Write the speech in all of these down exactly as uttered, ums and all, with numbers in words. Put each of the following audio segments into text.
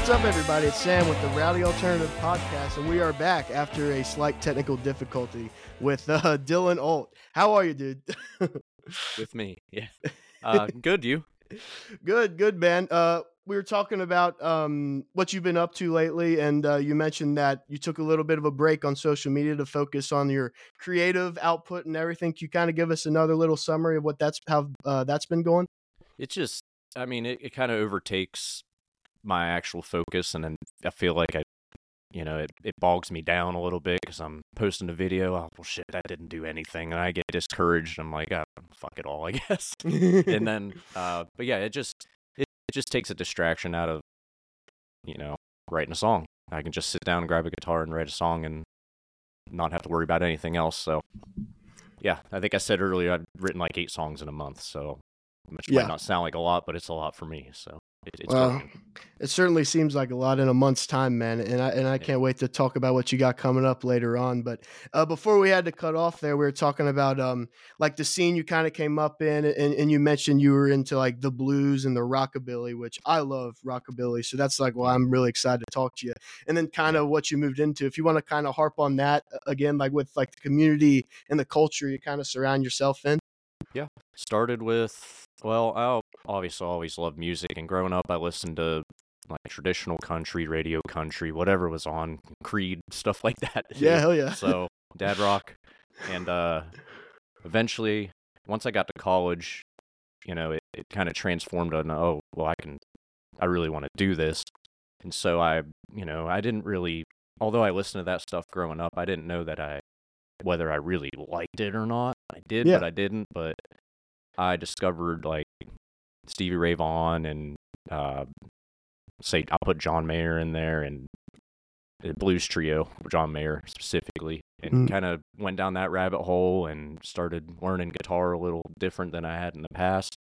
What's up, everybody? It's Sam with the Rowdy Alternative Podcast, and we are back after a slight technical difficulty with uh, Dylan Alt. How are you, dude? With me, yeah. Uh, good, you? Good, good, man. Uh, we were talking about um, what you've been up to lately, and uh, you mentioned that you took a little bit of a break on social media to focus on your creative output and everything. Can you kind of give us another little summary of what that's how uh, that's been going? It just, I mean, it, it kind of overtakes my actual focus, and then I feel like I, you know, it, it bogs me down a little bit because I'm posting a video. Oh, well, shit, that didn't do anything. And I get discouraged. I'm like, oh, fuck it all, I guess. And then, uh, but yeah, it just, it, it just takes a distraction out of, you know, writing a song. I can just sit down and grab a guitar and write a song and not have to worry about anything else. So, yeah, I think I said earlier I've written like eight songs in a month. So, which Yeah. might not sound like a lot, but it's a lot for me. So it, it's Well, working. it certainly seems like a lot in a month's time, man, and I and I Yeah. can't wait to talk about what you got coming up later on. But uh, before we had to cut off there, we were talking about um like the scene you kind of came up in, and, and you mentioned you were into like the blues and the rockabilly, which I love rockabilly, so that's like why I'm really excited to talk to you. And then kind Yeah. of what you moved into, if you want to kind of harp on that uh, again, like with like the community and the culture you kind of surround yourself in. Yeah. Started with, well, I obviously always loved music, and growing up, I listened to like traditional country, radio country, whatever was on, Creed, stuff like that. Yeah, Too. hell yeah. So dad rock, and uh, eventually, once I got to college, you know, it, it kind of transformed on, oh, well, I can, I really want to do this, and so I, you know, I didn't really, although I listened to that stuff growing up, I didn't know that I, whether I really liked it or not. I did, Yeah. but I didn't. But I discovered like Stevie Ray Vaughan and uh, say I'll put John Mayer in there and the Blues Trio, John Mayer specifically, and Mm. kind of went down that rabbit hole and started learning guitar a little different than I had in the past.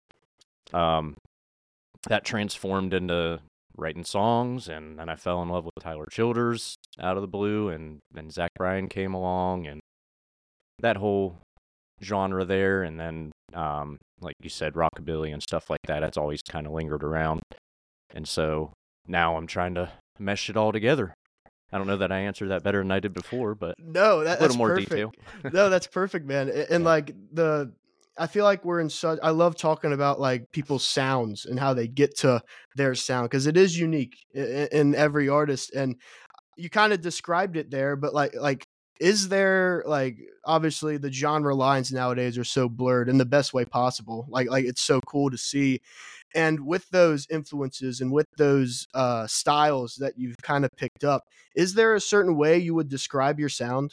Um, that transformed into writing songs, and then I fell in love with Tyler Childers out of the blue, and then Zach Bryan came along, and that whole genre there, and then um like you said, rockabilly and stuff like that, it's always kind of lingered around, and so now I'm trying to mesh it all together. I don't know that I answered that better than I did before, but No, that, a that's little more perfect. detail. No, that's perfect, man. A- And Yeah. like the, I feel like we're in such. I love talking about like people's sounds and how they get to their sound because it is unique in, in every artist. And you kind of described it there, but like like is there like obviously the genre lines nowadays are so blurred in the best way possible. Like like it's so cool to see. And with those influences and with those uh, styles that you've kind of picked up, is there a certain way you would describe your sound?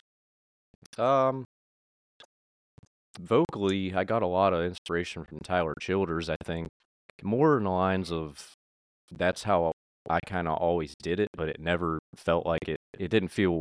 um Vocally, I got a lot of inspiration from Tyler Childers. I think more in the lines of that's how I kind of always did it, but it never felt like it it didn't feel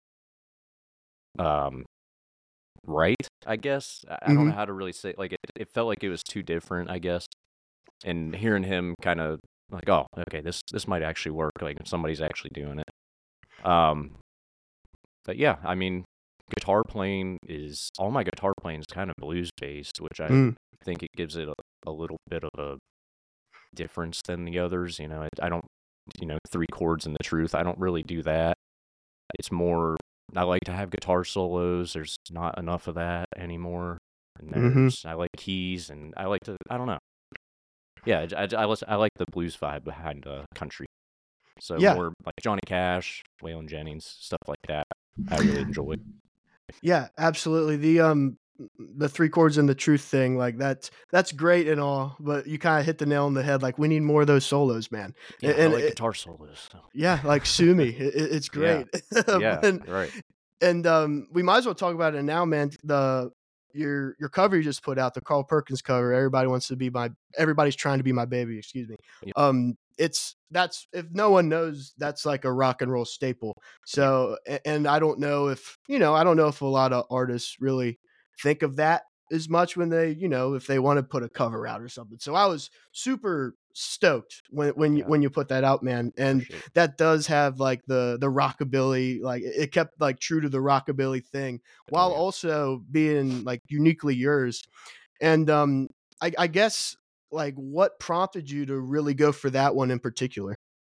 um right, I guess. I, I don't Mm-hmm. know how to really say, like, it, it felt like it was too different, I guess. And hearing him kind of like, oh, okay, this this might actually work, like if somebody's actually doing it. Um, but yeah, I mean, guitar playing is all my guitar playing is kind of blues based, which I Mm. think it gives it a, a little bit of a difference than the others. You know, I, I don't, you know, three chords and the truth. I don't really do that. It's more, I like to have guitar solos. There's not enough of that anymore. And Mm-hmm. there's, I like keys, and I like to, I don't know. Yeah, I, I, I, listen, I like the blues vibe behind uh, country. So Yeah. more like Johnny Cash, Waylon Jennings, stuff like that. I really enjoy. Yeah, absolutely. The um the three chords and the truth thing, like that's that's great and all, but you kind of hit the nail on the head. Like we need more of those solos, man. Yeah, And, I and like it, guitar solos. So. yeah, like sue me, it, it- it's Yeah, great. yeah, and right. and um, we might as well talk about it now, man. The your your cover you just put out, the Carl Perkins cover. Everybody wants to be my. Everybody's trying to be my baby. Excuse me. Yep. Um, it's that's if no one knows, that's like a rock and roll staple. So, a- and I don't know if you know, I don't know if a lot of artists really think of that as much when they, you know, if they want to put a cover out or something. So I was super stoked when when you Yeah, when you put that out, man. And appreciate it. that does have like the the rockabilly, like it it kept like true to the rockabilly thing Oh while yeah. also being like uniquely yours. And um I, I guess like what prompted you to really go for that one in particular?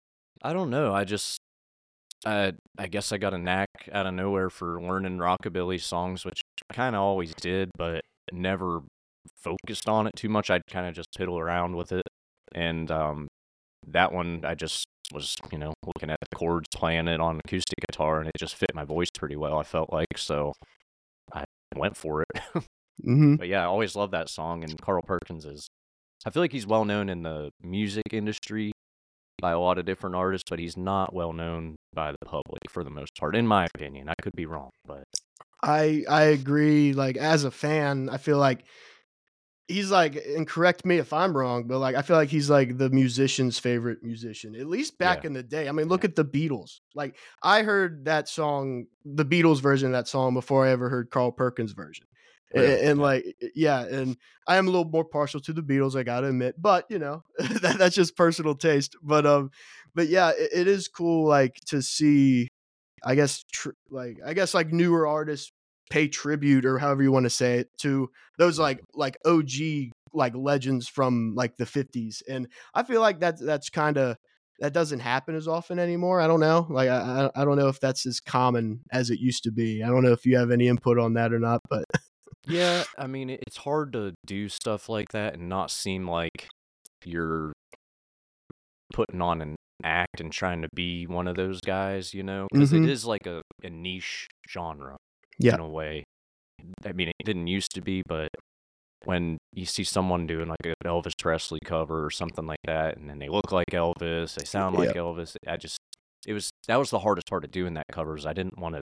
I don't know. I just I I guess I got a knack out of nowhere for learning rockabilly songs, which I kind of always did, but never focused on it too much. I'd kind of just piddle around with it, and um, that one I just was, you know, looking at the chords, playing it on acoustic guitar, and it just fit my voice pretty well. I felt like so I went for it. Hmm. But yeah, I always loved that song, and Carl Perkins is. I feel like he's well known in the music industry by a lot of different artists, but he's not well known by the public for the most part, in my opinion. I could be wrong, but I I agree. Like as a fan, I feel like he's like, and correct me if I'm wrong, but like I feel like he's like the musician's favorite musician, at least yeah, back in the day. I mean, yeah, look at the Beatles. Like I heard that song, the Beatles version of that song before I ever heard Carl Perkins' version. really, And, and yeah, like yeah, and I am a little more partial to the Beatles, I gotta admit, but you know, that, that's just personal taste. But um, but yeah, it, it is cool like to see I guess tr- like I guess like newer artists pay tribute or however you want to say it to those yeah. like like O G like legends from like the fifties. And I feel like that's that's kind of that doesn't happen as often anymore. I don't know. Like I I I don't know if that's as common as it used to be. I don't know if you have any input on that or not, but Yeah, I mean, it- it's hard to do stuff like that and not seem like you're putting on an act and trying to be one of those guys, you know? Because it mhm. is like a, a niche genre Yeah. in a way. I mean, it didn't used to be, but when you see someone doing like an Elvis Presley cover or something like that, and then they look like Elvis, they sound like Yeah. Elvis, I just, it was, that was the hardest part of doing that covers. I didn't want to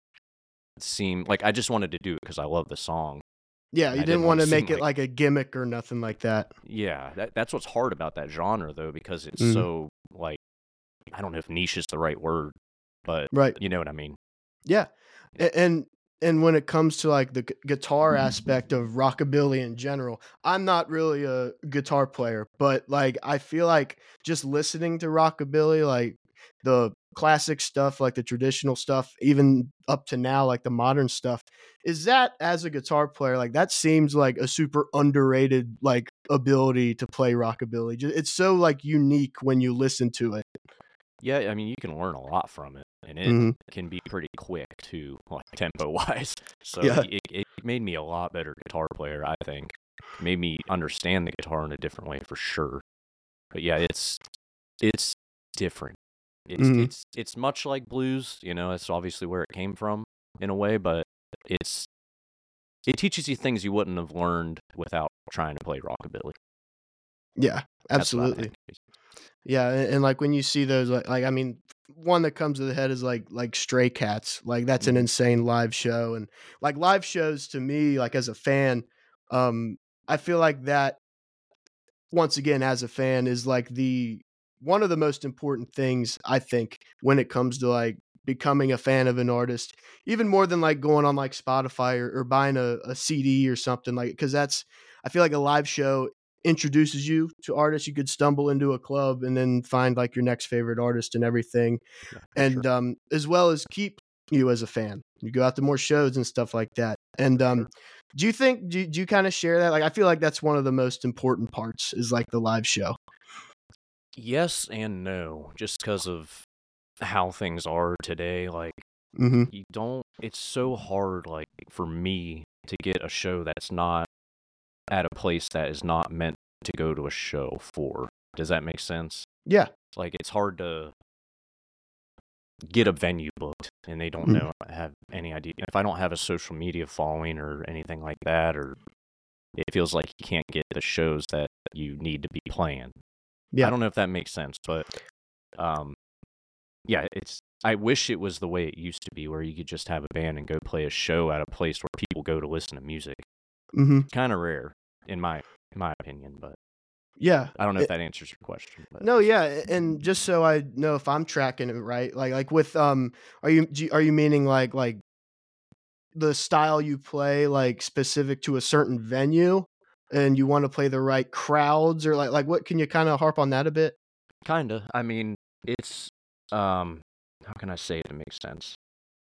seem like, I just wanted to do it because I love the song, Yeah, and you I didn't didn't want want to to seem make it like, like a gimmick or nothing like that. yeah, that, that's what's hard about that genre though, because it's Mhm. so, like, I don't know if niche is the right word, but Right. you know what I mean. Yeah, Yeah. a and and when it comes to, like, the gu guitar aspect of rockabilly in general, I'm not really a guitar player, but, like, I feel like just listening to rockabilly, like, the classic stuff, like the traditional stuff, even up to now, like the modern stuff, is that as a guitar player, like, that seems like a super underrated, like, ability to play rockabilly. Ju It's so, like, unique when you listen to it. Yeah, I mean, you can learn a lot from it, and it Mhm. can be pretty quick too, like tempo wise. So Yeah. it, it made me a lot better guitar player, I think. Made me understand the guitar in a different way for sure. But yeah, it's it's different. It's Mhm. it's it's much like blues, you know, that's obviously where it came from in a way, but it's it teaches you things you wouldn't have learned without trying to play rockabilly. Yeah, That's what I absolutely. think. Yeah, and, and like when you see those, like, like I mean, one that comes to the head is like like Stray Cats. Like that's an Mhm. insane live show, and like live shows to me, like as a fan, um, I feel like that once again as a fan is like the one of the most important things I think when it comes to like becoming a fan of an artist, even more than like going on like Spotify or, or buying a, a C D or something like because that's I feel like a live show introduces you to artists. You could stumble into a club and then find like your next favorite artist and everything, Yeah, for sure. and um, as well as keep you as a fan. You go out to more shows and stuff like that. And For um, sure. do you think do, you- do you kind of share that? Like, I feel like that's one of the most important parts is like the live show. Yes and no, just because of how things are today. Like, Hmm. you don't, it's so hard, like, for me to get a show that's not at a place that is not meant to go to a show for. Does that make sense? Yeah. Like, it's hard to get a venue booked and they don't Mhm. know, have any idea. If I don't have a social media following or anything like that, or it feels like you can't get the shows that you need to be playing. I Yeah. don't know if that makes sense, but um, yeah, it's. I wish it was the way it used to be, where you could just have a band and go play a show at a place where people go to listen to music. Hmm. Kind of rare, in my in my opinion, but Yeah. I don't know if It- that answers your question. But no, yeah, a- and just so I know if I'm tracking it right, like like with um, are you do you- are you meaning like like the style you play like specific to a certain venue, and you want to play the right crowds, or like like what can you kind of harp on that a bit? kinda, I mean, it's um, how can I say it to make sense?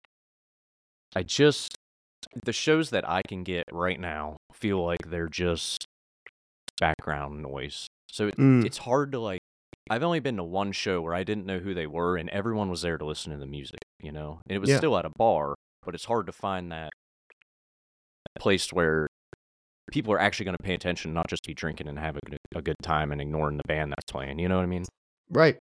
I just the shows that I can get right now feel like they're just background noise. So it, Mm. it's hard to like I've only been to one show where I didn't know who they were, and everyone was there to listen to the music, you know? And it was Yeah. still at a bar, but it's hard to find that place where people are actually going to pay attention, not just be drinking and having a good time and ignoring the band that's playing. You know what I mean? Right.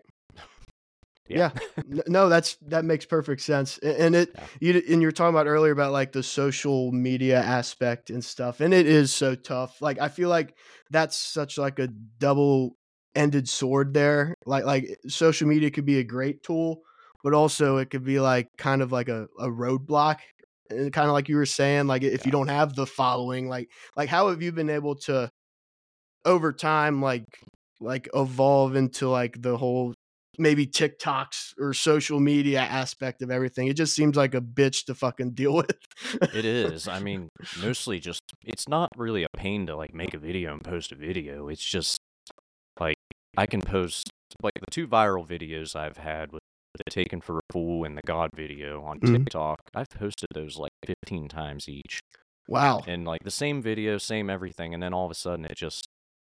Yeah. Yeah. No, that's that makes perfect sense. A- And it Yeah. you and you were talking about earlier about like the social media aspect and stuff. And it is so tough. Like I feel like that's such like a double-ended sword there. Like like social media could be a great tool, but also it could be like kind of like a, a roadblock. And kind of like you were saying, like if you Yeah. don't have the following, like like how have you been able to over time like like evolve into like the whole maybe TikToks or social media aspect of everything? It just seems like a bitch to fucking deal with. It is. I mean, mostly just, it's not really a pain to like make a video and post a video. It's just like, I can post, like the two viral videos I've had with the Taken for a Fool and the God video on Mhm. TikTok. I've posted those like fifteen times each. Wow. And like the same video, same everything. And then all of a sudden it just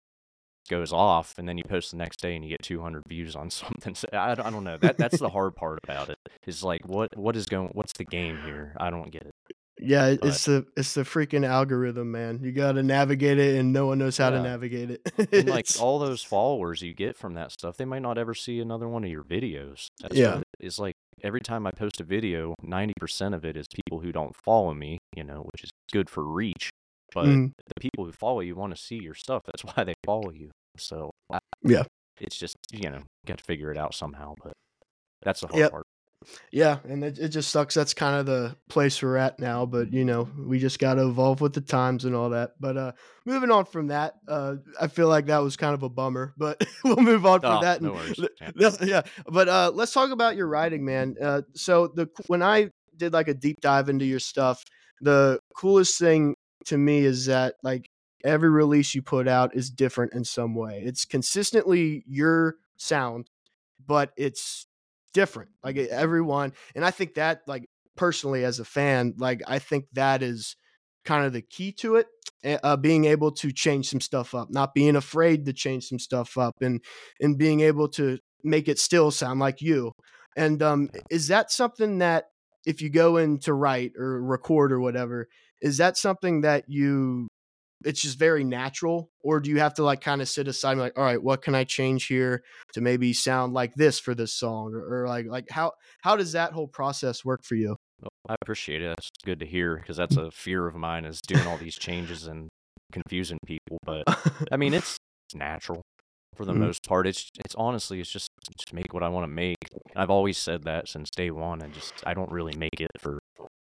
goes off, and then you post the next day and you get two hundred views on something. So I, I don't know. That that's the hard part about it. Is like what what is going? What's the game here? I don't get it. Yeah, it- But it's the it's the freaking algorithm, man. You got to navigate it and no one knows how to yeah, navigate it. and like It's all those followers you get from that stuff, they might not ever see another one of your videos. That's yeah. what it is. Like every time I post a video, ninety percent of it is people who don't follow me. You know, which is good for reach. But Mhm. the people who follow you want to see your stuff. That's why they follow you. So I- Yeah. it's just, you know, got to figure it out somehow. But that's the hard Yep. part. Yeah, and it, it just sucks. That's kind of the place we're at now, but you know, we just got to evolve with the times and all that. But uh moving on from that, uh I feel like that was kind of a bummer, but we'll move on from Oh, that. no And worries. Yeah. yeah, but uh let's talk about your writing, man. Uh so the when I did like a deep dive into your stuff, the coolest thing to me is that like every release you put out is different in some way. It's consistently your sound, but it's different. Like e- everyone, and I think that like personally as a fan, like I think that is kind of the key to it. eh, Uh, being able to change some stuff up, not being afraid to change some stuff up, and and being able to make it still sound like you. And um, Yeah. is that something that if you go in to write or record or whatever, is that something that you it's just very natural, or do you have to like kind of sit aside and be like, all right, what can I change here to maybe sound like this for this song, or, or like like how how does that whole process work for you? Well, I appreciate it. That's good to hear because that's a fear of mine is doing all these changes and confusing people. But I mean, it's, it's natural for the Mhm. most part. It's it's honestly, it's just just make what I want to make. I've always said that since day one, and just I don't really make it for.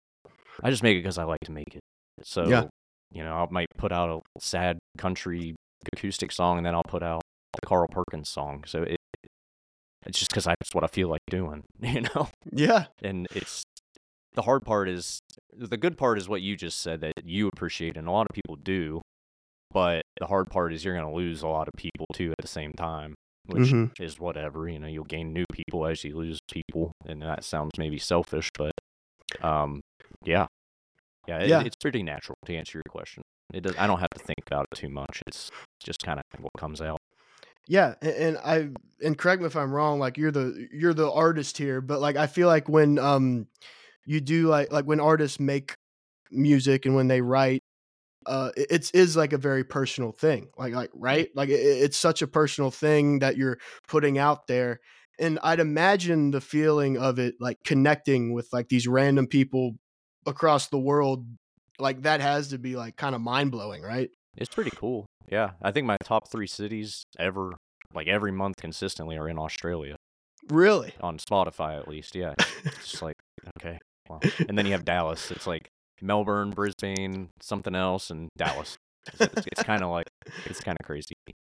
I just make it because I like to make it. Yeah. So you know, I might put out a sad country acoustic song, and then I'll put out the Carl Perkins song. So it, it's just because that's what I feel like doing, you know. Yeah. And it's the hard part is the good part is what you just said that you appreciate, and a lot of people do. But the hard part is you're going to lose a lot of people too at the same time, which Hmm. is whatever. You know, you'll gain new people as you lose people, and that sounds maybe selfish, but um, yeah, yeah, it, Yeah. it's pretty natural to answer your question. It does. I don't have to think about it too much. It's just kind of what comes out. Yeah, a- and I and correct me if I'm wrong, like you're the you're the artist here, but like I feel like when um you do like like when artists make music and when they write, uh it- it's is like a very personal thing. Like like Yeah, right? Like it, it's such a personal thing that you're putting out there. And I'd imagine the feeling of it like connecting with like these random people across the world, like that has to be like kind of mind-blowing, right? it's pretty cool. Yeah, I think my top three cities ever, like every month consistently, are in Australia. Really? On Spotify at least. Yeah, it's just like okay, well, and then you have Dallas. It's like Melbourne, Brisbane, something else, and Dallas. So it's, it's kind of like it's kind of crazy.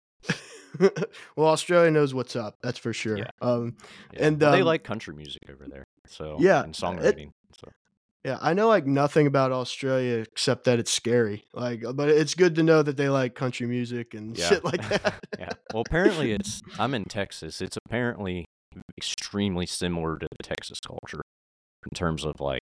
Well, Australia knows what's up. That's for Yeah, sure. Um, yeah. and Well, they um, like country music over there, so yeah, and it, songwriting. So yeah, I know like nothing about Australia except that it's scary. Like, uh, but it's good to know that they like country music and yeah, shit like that. yeah. Well, apparently it's. I'm in Texas. It's apparently extremely similar to the Texas culture in terms of like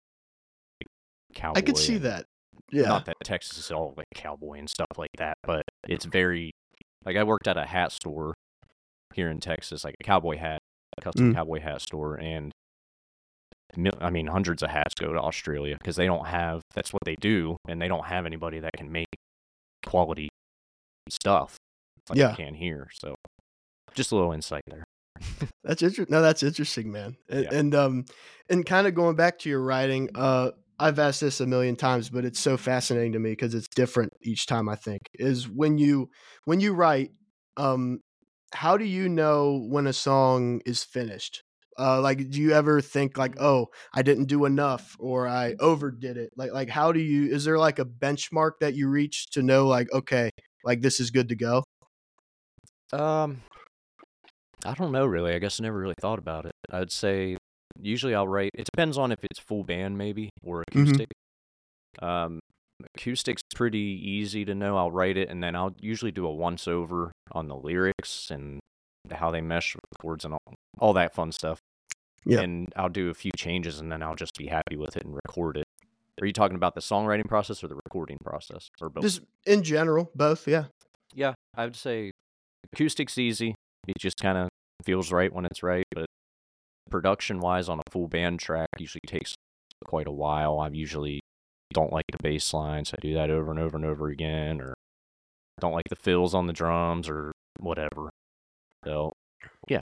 I could cowboy see and that. Yeah. not that Texas is all like cowboy and stuff like that, but it's very like I worked at a hat store here in Texas, like a cowboy hat, a custom Mm. cowboy hat store, and mil- I mean, hundreds of hats go to Australia because they don't have, that's what they do, and they don't have anybody that can make quality stuff like Yeah. we can here. So just a little insight there. That's interesting. No, that's interesting, man. And, Yeah. and um, and kind of going back to your writing, uh, I've asked this a million times, but it's so fascinating to me because it's different each time. I think is when you when you write, um, how do you know when a song is finished? Uh, like, do you ever think like, oh, I didn't do enough or I overdid it? Like, like how do you? Is there like a benchmark that you reach to know like, okay, like this is good to go? Um, I don't know really. I guess I never really thought about it. I'd say usually I'll write. It depends on if it's full band maybe or Mm-hmm. acoustic. Um, acoustic's pretty easy to know. I'll write it and then I'll usually do a once over on the lyrics and how they mesh with the chords and all, all that fun stuff. Yeah. And I'll do a few changes and then I'll just be happy with it and record it. Are you talking about the songwriting process or the recording process or both? Just in general, both. Yeah. Yeah, I would say acoustic's easy. It just kind of feels right when it's right, but production-wise on a full band track usually takes quite a while. I usually don't like the bass lines. I do that over and over and over again, or don't like the fills on the drums or whatever. So, yeah.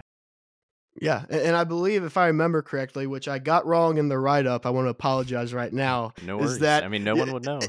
Yeah, a- and I believe if I remember correctly, which I got wrong in the write-up, I want to apologize right now, No is worries. that I mean, no one would know.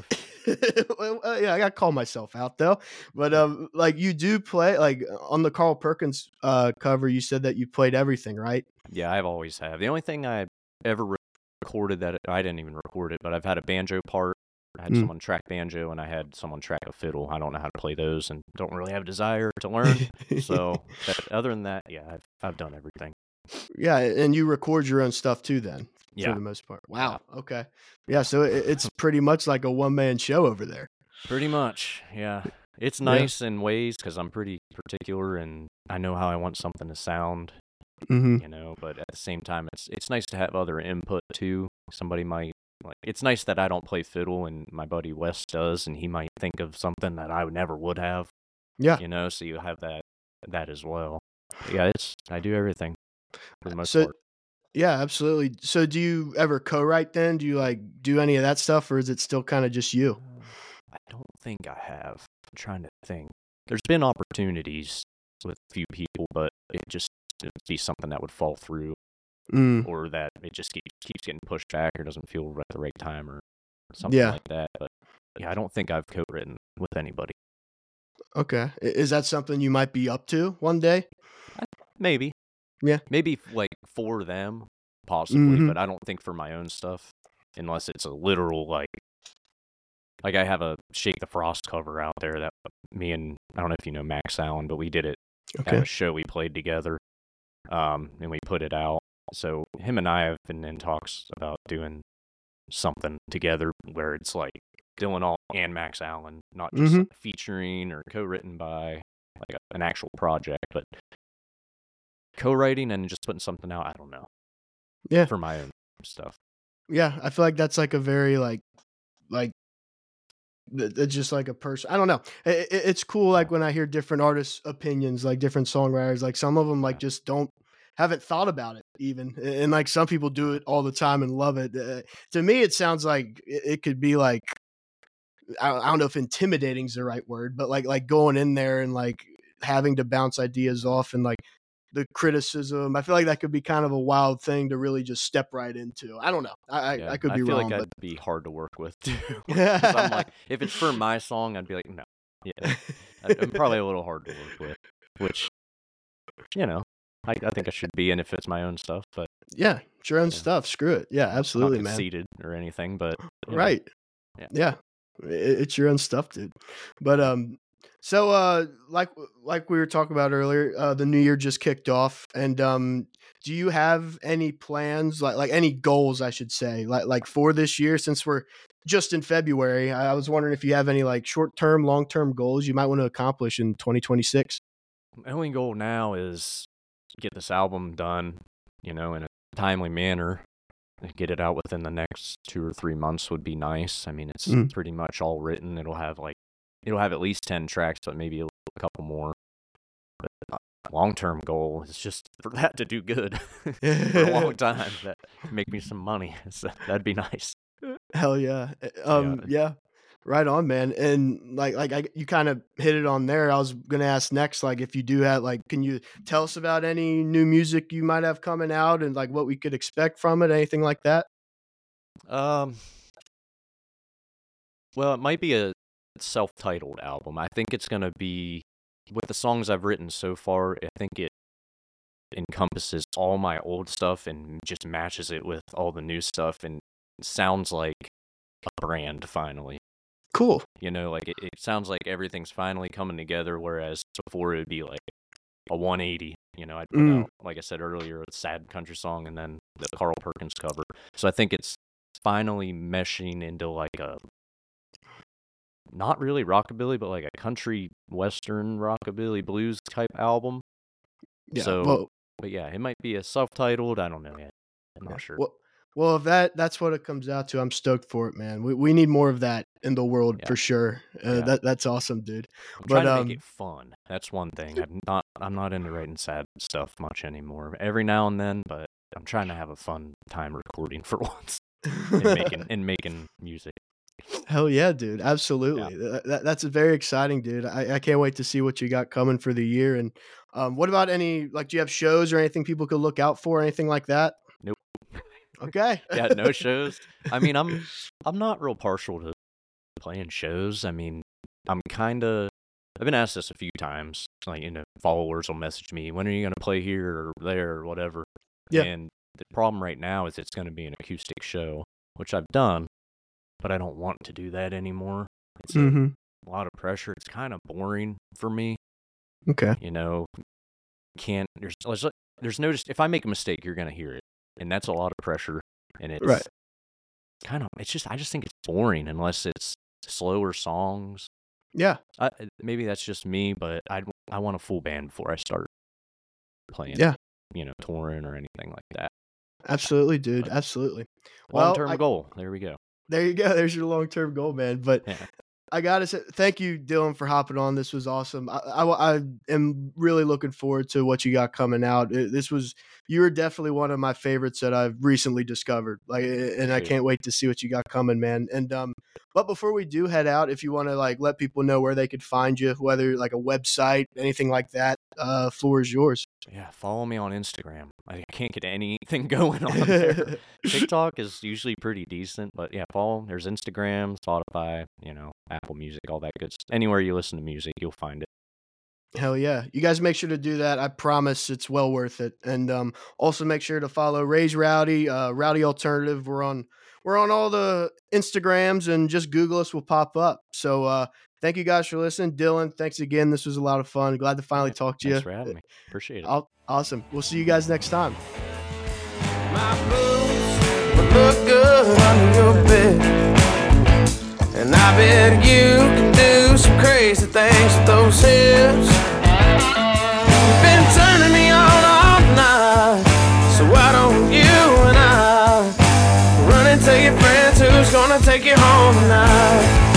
well, uh, yeah, I got to call myself out though. But um like you do play like on the Carl Perkins uh cover, you said that you played everything, right? Yeah, I've always have. The only thing I ever re- recorded that I didn't even record it, but I've had a banjo part. I had Mm. someone track banjo and I had someone track a fiddle. I don't know how to play those and don't really have a desire to learn. So, that, other than that, yeah, I've I've done everything. Yeah, and you record your own stuff too then, Yeah. for the most part. Wow. Okay. Yeah, so it, it's pretty much like a one-man show over there. Pretty much, yeah. It's Yeah. nice in ways because I'm pretty particular and I know how I want something to sound, Mhm. you know. But at the same time, it's it's nice to have other input too. Somebody might like. It's nice that I don't play fiddle and my buddy Wes does, and he might think of something that I would never would have, Yeah. you know. So you have that that as well. But yeah, it's I do everything for the most So part. yeah, absolutely. So do you ever co-write then? Do you like do any of that stuff or is it still kind of just you? Uh, I don't think I have. I'm trying to think. There's been opportunities with a few people, but it just it'd be something that would fall through, Mm. or that it just keeps keeps getting pushed back, or doesn't feel at the right time, or something Yeah. like that. But yeah, I don't think I've co-written with anybody. Okay. I- Is that something you might be up to one day? Maybe, Yeah. maybe f- like for them, possibly, Mhm. but I don't think for my own stuff, unless it's a literal like. Like I have a Shake the Frost cover out there that me and I don't know if you know Max Allen, but we did it at Okay. a show we played together, um, and we put it out. So him and I have been in talks about doing something together where it's like Dylan Alt and Max Allen, not just Mhm. like featuring or co-written by like a, an actual project, but co-writing and just putting something out. I don't know Yeah. for my own stuff. Yeah, I feel like that's like a very like like th- it's just like a person. I don't know. I- I- it's cool like when I hear different artists' opinions, like different songwriters. Like some of them like Yeah. just don't haven't thought about it even, and, and, like some people do it all the time and love it. Uh, to me, it sounds like it, it could be like I, I don't know if intimidating is the right word, but like like going in there and like having to bounce ideas off and like the criticism. I feel like that could be kind of a wild thing to really just step right into. I don't know. I I, Yeah, I could I be feel wrong, like but I'd be hard to work with too. 'Cause I'm like, if it's for my song, I'd be like, no, yeah, I- I'm probably a little hard to work with. Which, you know, I, I think I should be, and if it's my own stuff, but yeah, it's your own Yeah. stuff. Screw it. Yeah, not absolutely, man. conceited or anything. But you know, Right. Yeah. Yeah. I- It's your own stuff, dude. But um so uh like like we were talking about earlier, uh the new year just kicked off and um do you have any plans like like any goals I should say like like for this year since we're just in February? I I was wondering if you have any like short-term, long-term goals you might want to accomplish in twenty twenty-six. my only goal now is get this album done, you know, in a timely manner. Get it out within the next two or three months would be nice. I mean, it's Mm. pretty much all written. It'll have like, it'll have at least ten tracks, but maybe a, a couple more. But long-term goal is just for that to do good for a long time. That make me some money. So that'd be nice. Hell yeah. Uh, Yeah. Um, yeah. Right on, man. And like like I you kind of hit it on there. I was gonna ask next, like if you do have like, can you tell us about any new music you might have coming out and like what we could expect from it, anything like that? Um. Well, it might be a self-titled album. I think it's gonna be with the songs I've written so far. I think it encompasses all my old stuff and just matches it with all the new stuff and sounds like a brand finally. Cool. You know, like it, it sounds like everything's finally coming together, whereas before it would be like a one eighty. You know, I'd put Mm. out, like I said earlier, a sad country song and then the Carl Perkins cover. So I think it's finally meshing into like a not really rockabilly, but like a country western rockabilly blues type album. Yeah. So, Well, but yeah, it might be a self-titled. I don't know yet. I'm yeah. not sure. Well, well, if that that's what it comes out to, I'm stoked for it, man. We we need more of that in the world Yeah, for sure. Uh, yeah. That that's awesome, dude. I'm But trying to make um, it fun. That's one thing. I'm not. I'm not into writing sad stuff much anymore. Every now and then, but I'm trying to have a fun time recording for once and making and making music. hell yeah, dude. Yeah. Absolutely. That, that, that's very exciting, dude. I, I can't wait to see what you got coming for the year. And um, what about any, like, do you have shows or anything people could look out for, anything like that? Nope. Okay. Yeah, no shows. I mean, I'm I'm not real partial to playing shows. I mean, I'm kind of. I've been asked this a few times. Like, you know, followers will message me, when are you going to play here or there or whatever. Yeah. And the problem right now is it's going to be an acoustic show, which I've done, but I don't want to do that anymore. It's a, Mm-hmm. a lot of pressure. It's kind of boring for me. Okay. You know, can't, there's, there's there's no, just, if I make a mistake, you're going to hear it. And that's a lot of pressure. And it's Right. kind of, it's just, I just think it's boring unless it's slower songs. Yeah. I, maybe that's just me, but I I want a full band before I start playing. Yeah. You know, touring or anything like that. Absolutely, dude. But Absolutely. long Well, term I, goal. There we go. there you go. There's your long term goal, man. But Yeah. I gotta say, thank you, Dylan, for hopping on. This was awesome. I, I, I am really looking forward to what you got coming out. It- This was, you were definitely one of my favorites that I've recently discovered. Like, and I Appreciate it. can't wait to see what you got coming, man. And um, but before we do head out, if you want to like let people know where they could find you, whether like a website, anything like that, uh, floor is yours. Yeah, follow me on Instagram. I can't get anything going on there. TikTok is usually pretty decent, but yeah, follow. There's Instagram, Spotify, you know, Apple Music, all that good stuff. Anywhere you listen to music, you'll find it. Hell yeah. You guys make sure to do that. I promise it's well worth it. And um, also make sure to follow Raise Rowdy, uh, Rowdy Alternative. We're on we're on all the Instagrams and just Google us, will pop up. So uh, thank you guys for listening. Dylan, thanks again. This was a lot of fun. Glad to finally Yeah, talk to thanks you. for having me. Appreciate it. Aw- Awesome. We'll see you guys next time. My boots would look good under your bed, and I bet you can do some crazy things with those hips. You've been turning me on all night, so why don't you and I run and tell your friends who's gonna take you home tonight?